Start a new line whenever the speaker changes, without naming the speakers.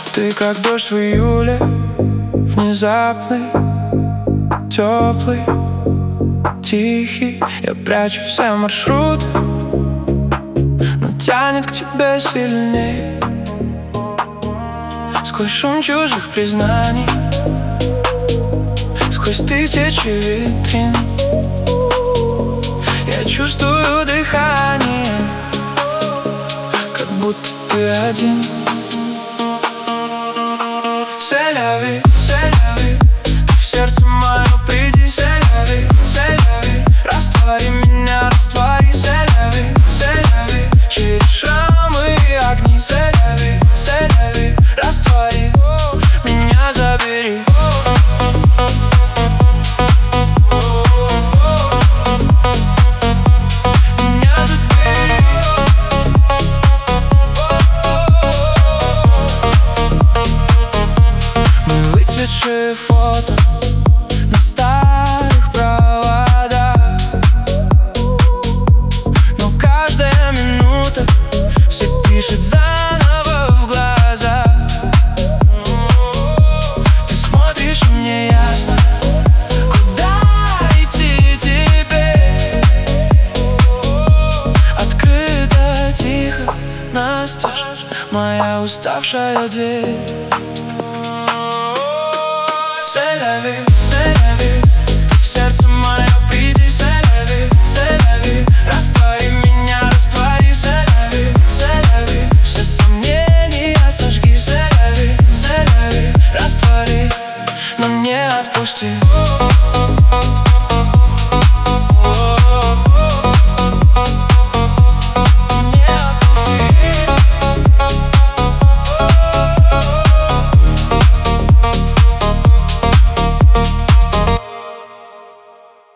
Ты как дождь в июле, внезапный, теплый, тихий. Я прячу все маршруты, но тянет к тебе сильней. Сквозь шум чужих признаний, сквозь тысячи витрин, я чувствую дыхание, как будто ты один. C'est la vie, ты в сердце мое приди. C'est la vie, раствори меня, раствори. C'est la vie, через шрамы и огни. C'est la vie, раствори, меня забери. Меня забери. Выцветшие фото на старых проводах, но каждая минута все пишет заново в глаза. Ты смотришь, и мне ясно, куда идти теперь. Открыта тихо настежь моя уставшая дверь. C'est la vie, ты в сердце мое приди. C'est la vie, раствори меня, раствори. C'est la vie, все сомнения сожги. C'est la vie, раствори, но не отпусти.